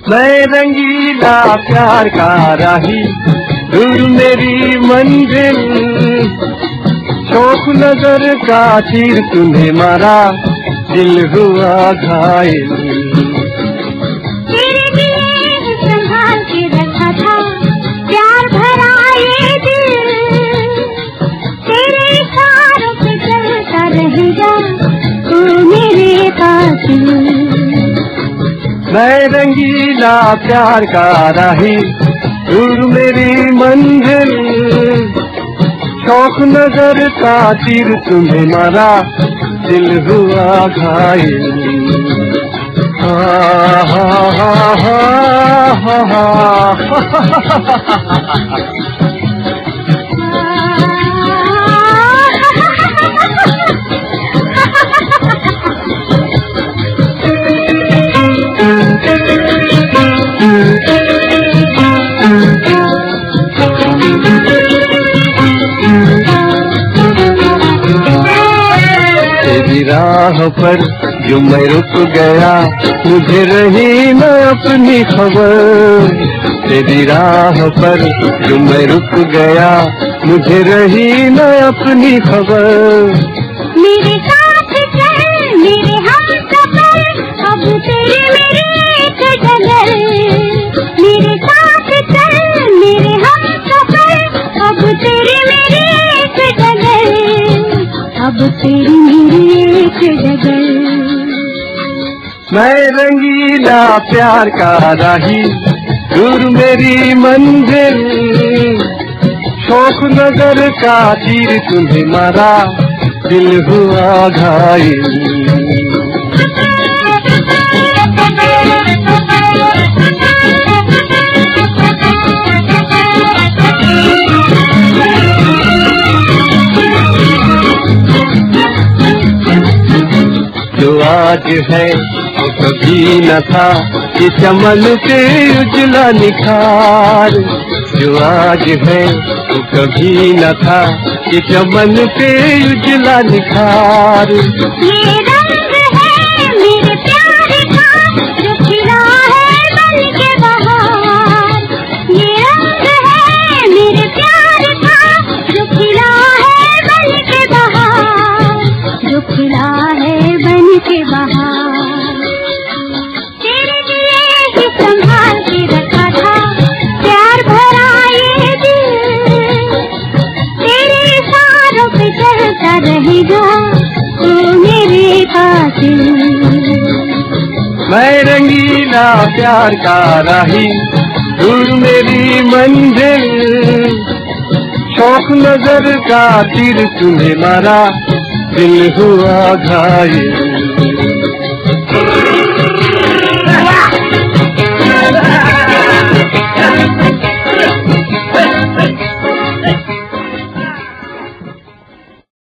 मैं रंगीला प्यार का राही, दूर मेरी मंजिल, शौक नजर का तीर तुम्हें मारा, दिल हुआ घायल। तेरे लिए संभाल के रखा था प्यार भरा ये दिल, तेरे इशारों पे चलता रहेगा तू मेरे पास। मैं रंगीला प्यार का राही, दूर मेरी मंजिल, शौक नजर का तीर तुम्हें मारा, दिल हुआ घायल। हा हा हा हा हा हा। तेरी राह पर जो मैं रुक गया, मुझे रही न अपनी खबर। तेरी राह पर जो मैं रुक गया, मुझे रही न अपनी खबर। मेरे साथ चल मेरे हमसफर, अब तेरे मेरे एक डगर। मेरे साथ चल मेरे हमसफर, अब तेरे मेरे एक डगर, अब तेरी मेरी एक डगर। मैं रंगीला प्यार का राही, दूर मेरी मंजिल, शौक नजर का तीर तुम्हें मारा, दिल हुआ घायल। जो आज है वो कभी न था, ये चमन पे उजला निखार। जो आज है वो कभी न था, ये चमन पे उजला निखार। ये रंग है मेरे प्यार का, जो खिला है बन के बहार। ये रंग है मेरे प्यार का, जो खिला है बन के बहार, जो खिला है बन के बहार। तेरे लिए ही संभाल के रखा था प्यार भरा ये दिल, तेरे इशारों पे चलता रहेगा तू मेरे पास। मैं रंगीला प्यार का राही, दूर मेरी मंजिल, शौक नजर का तीर तुम्हें मारा, दिल हुआ घायल।